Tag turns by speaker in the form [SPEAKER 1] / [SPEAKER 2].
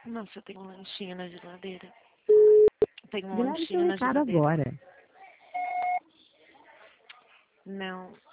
[SPEAKER 1] Nossa, eu tenho um lanchinho na geladeira. Tem um
[SPEAKER 2] Grave seu
[SPEAKER 1] lanchinho na
[SPEAKER 2] recado
[SPEAKER 1] geladeira.
[SPEAKER 2] agora.
[SPEAKER 1] Não,